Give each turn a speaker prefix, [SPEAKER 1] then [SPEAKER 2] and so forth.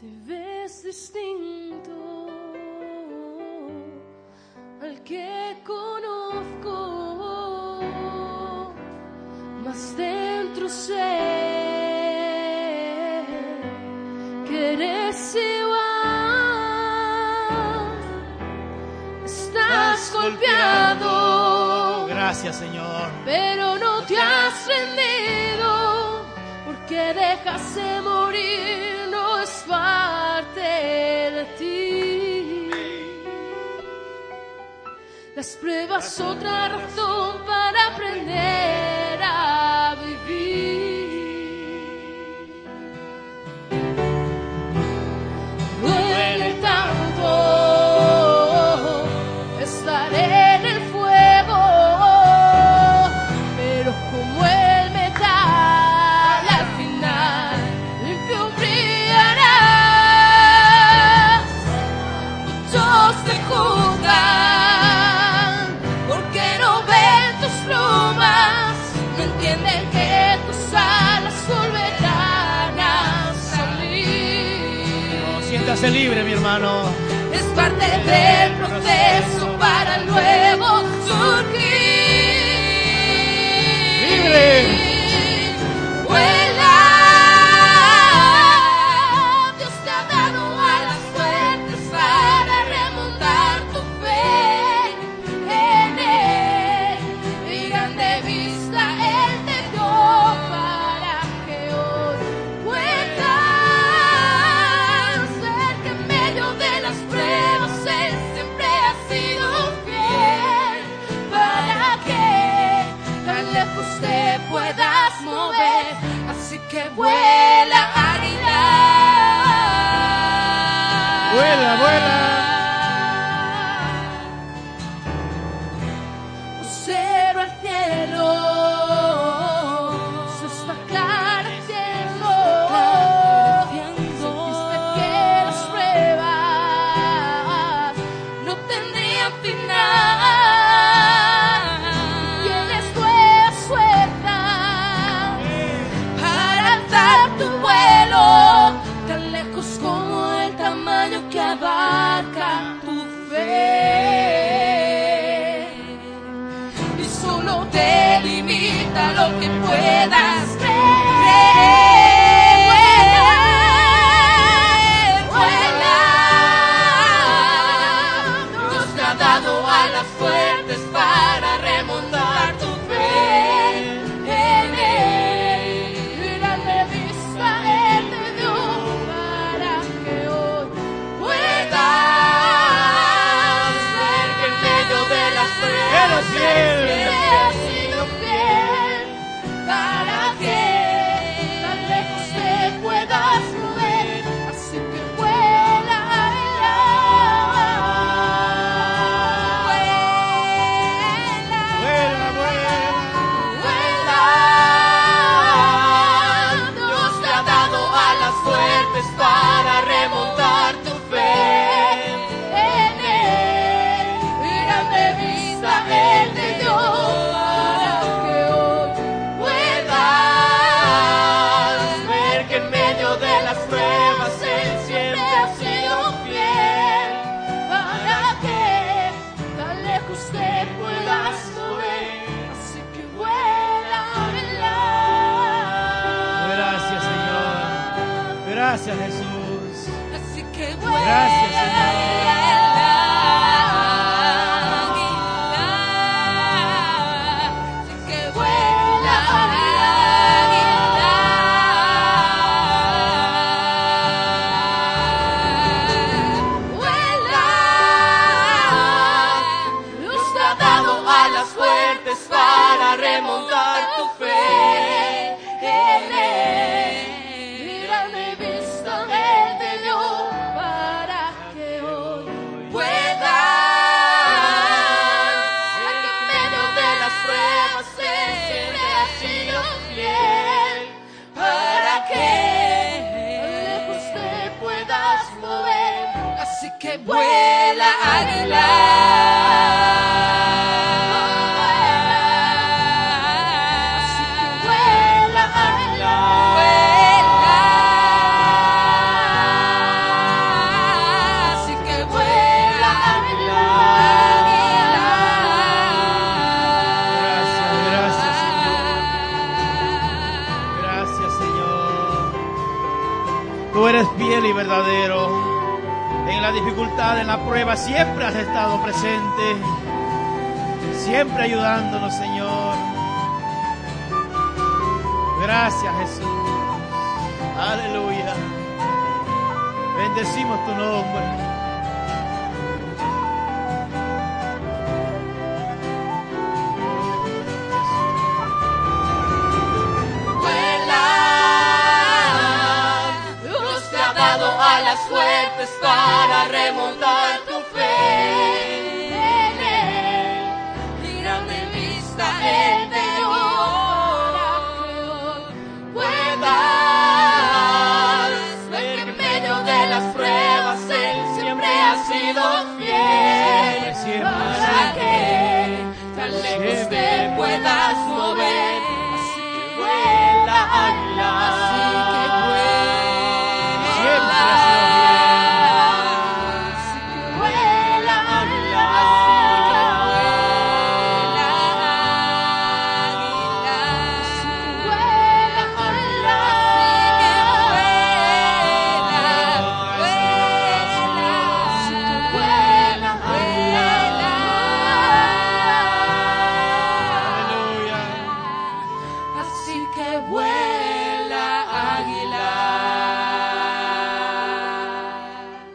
[SPEAKER 1] te ves distinto al que conozco, mas dentro sé que eres igual. Estás golpeado,
[SPEAKER 2] gracias Señor,
[SPEAKER 1] pero no te has rendido, porque dejaste morir, no es parte de ti. Las pruebas, otra razón para aprender a vivir. Duele tanto estar en el fuego, pero como el metal al final limpio brillarás. Muchos te juzgan porque no ven tus plumas, no entienden que tus alas volverán a salir.
[SPEAKER 2] no, siéntase libre mi hermano.
[SPEAKER 1] Es parte del proceso para luego surgir.
[SPEAKER 2] ¡Libre!
[SPEAKER 1] Vuela, Dios te ha dado alas fuertes para remontar tu fe en Él. Y grande vista Él te dio para que hoy puedas ver que en medio de las pruebas Él siempre ha sido fiel, para que tan lejos te puedas mover. Así que vuela, águila.
[SPEAKER 2] Vuela, vuela.
[SPEAKER 1] Observa el cielo, se está aclareciendo. Sentiste que las pruebas no tendrían final. Tienes nuevas fuerzas para alzar tu vuelo, tan lejos como el tamaño que abarca tu fe. Y solo te limita lo que puedas creer. Vuela, Dios te ha dado alas fuertes para remontar tu fe en Él. Y grande vista Él te dio para que hoy puedas ver que en medio de las pruebas siempre has sido fiel, para que tan lejos te puedas mover. Así que vuela,
[SPEAKER 2] Vuela, vuela.
[SPEAKER 1] vuela. Dios te ha dado alas fuertes para remontar tu fe en Él. Y grande vista Él te dio para que hoy puedas ver que en medio de las pruebas Él siempre ha sido fiel, para que tan lejos te puedas mover. Así que vuela, vuela.
[SPEAKER 2] Gracias Señor, gracias Jesús.
[SPEAKER 1] Así que vuela.
[SPEAKER 2] Gracias, Señor.
[SPEAKER 1] Así que vuela, vuela. Dios te ha dado alas fuertes para remontar tu fe en Él. Y grande vista Él te dio para que hoy puedas ver que en medio de las pruebas Él siempre ha sido fiel, para que lejos te puedas mover. Así que vuela, águila. Así que vuela, águila. Vuela.
[SPEAKER 2] Tú eres fiel y verdadero. En la dificultad, en la prueba, siempre has estado presente. Siempre ayudándonos, Señor. Gracias, Jesús. Aleluya. Bendecimos tu nombre.
[SPEAKER 1] A las fuertes para remontar tu fe. Mira de vista el de hoy. Puedas ver que en medio de las pruebas Él siempre ha sido fiel. Para que tan lejos te puedas mover. Así que vuela, águila.